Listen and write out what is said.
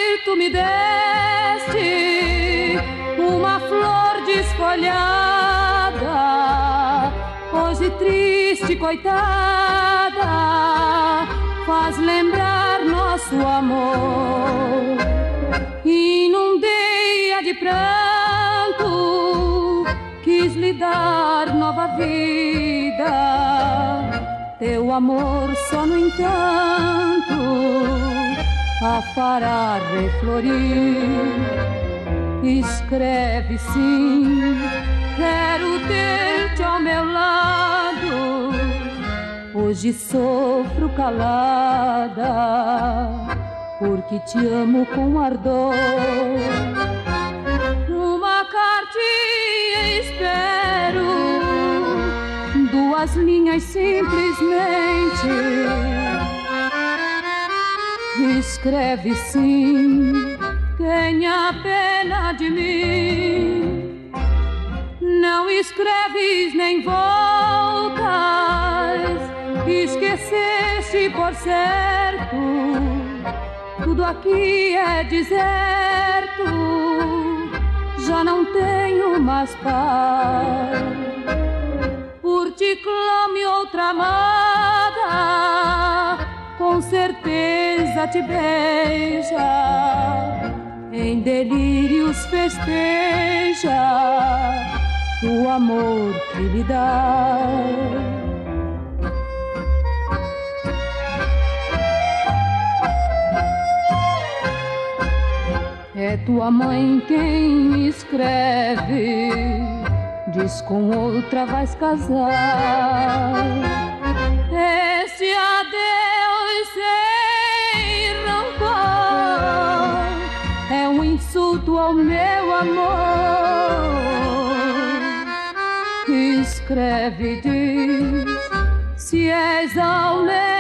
tu me deste uma flor desfolhada, hoje triste, coitada, faz lembrar nosso amor. Inundei-a de pranto, quis lhe dar nova vida. Teu amor só, no entanto, a fará reflorir. Escreve sim, quero ter-te ao meu lado. Hoje sofro calada, porque te amo com ardor. Uma cartinha espero, duas linhas simplesmente. Escreve sim, tenha pena de mim. Não escreves nem voltas, esqueceste por certo. Tudo aqui é deserto, já não tenho mais paz. Por ti clame outra amada, com certeza te beija, em delírios festeja o amor que lhe dá. É tua mãe quem escreve, diz com outra vais casar. Este adeus sem rancor é um insulto ao meu amor. Escreve, diz, se és ao meu